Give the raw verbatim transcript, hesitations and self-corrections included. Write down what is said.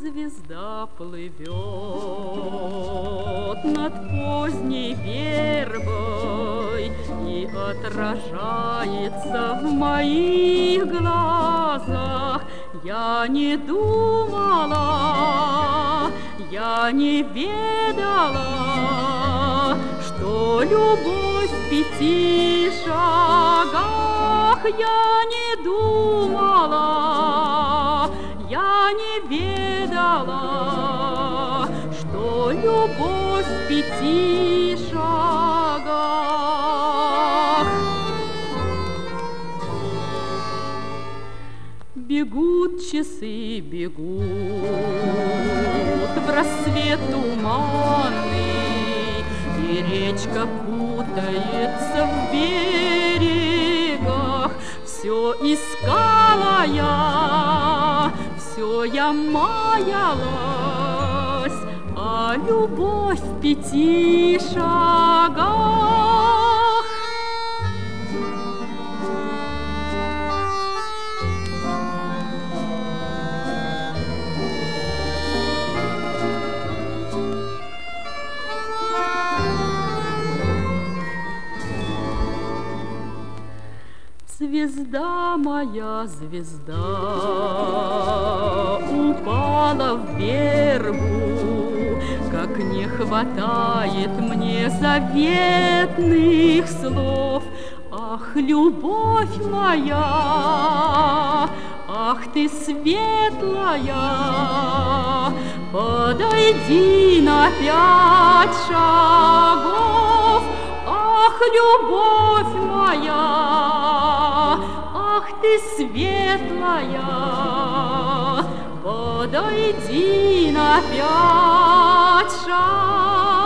звезда плывет над поздней вербой и отражается в моих глазах. Я не думала, я не ведала, что любовь в пяти шагах. Я не думала, я не ведала, что любовь в пяти шагах. Бегут часы, бегут в рассвет туманный, и речка путается в берегах. Все искала я, все я маялась, а любовь в пяти шагах. Звезда моя, звезда, упала в вербу, как не хватает мне заветных слов. Ах, любовь моя, ах, ты светлая, подойди на пять шагов. Ах, любовь моя, ах, ты светлая, подойди на пять шагов.